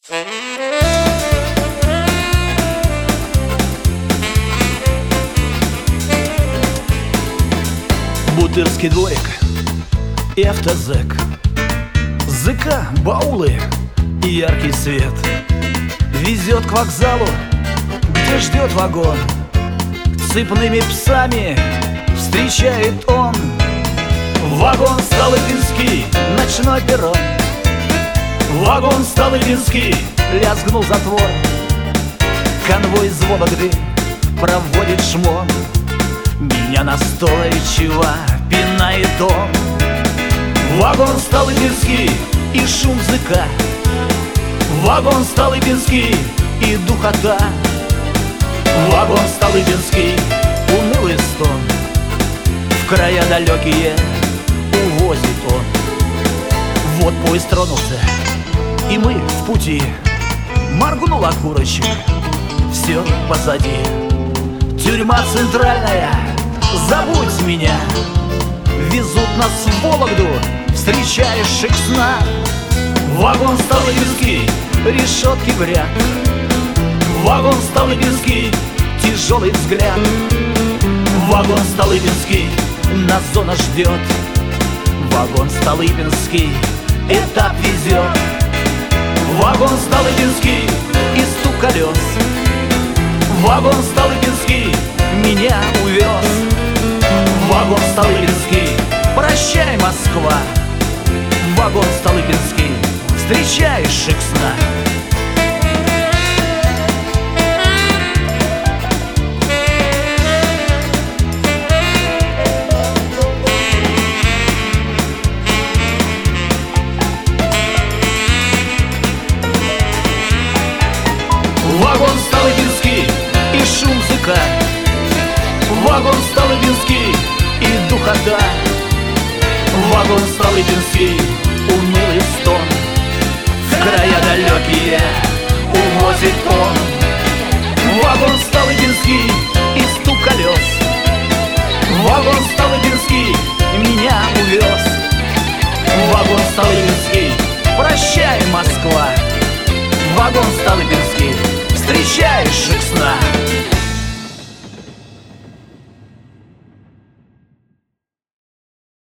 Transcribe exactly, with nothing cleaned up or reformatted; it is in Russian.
Бутырский дворик и автозэк, ЗК, баулы и яркий свет. Везет к вокзалу, где ждет вагон. Цепными псами встречает он. Вагон Столыпинский, ночной перрон. Вагон Столыпинский, лязгнул затвор. Конвой из Вологды проводит шмон. Меня настойчиво пинает он. Вагон Столыпинский и шум ЗК. Вагон Столыпинский и духота. Вагон Столыпинский, унылый стон. В края далекие увозит он. Вот поезд тронулся, и мы в пути. Моргнул окурочек, все позади. Тюрьма центральная, забудь меня. Везут нас в Вологду, встречаешь Шекснар. Вагон Столыпинский, решетки в ряд. Вагон Столыпинский, тяжелый взгляд. Вагон Столыпинский, нас зона ждет. Вагон Столыпинский, этап везет. Вагон Столыпинский и стук колес. Вагон Столыпинский меня увез. Вагон Столыпинский, прощай, Москва. Вагон Столыпинский, встречаешь Шекснар. Вагон Столыпинский и шум ЗК. Вагон Столыпинский и духота. Вагон Столыпинский, унылый стон. В края далекие увозит он. Вагон Столыпинский и стук колес. Вагон Столыпинский меня увез. Вагон Столыпинский, прощай, Москва. Вагон Столыпинский.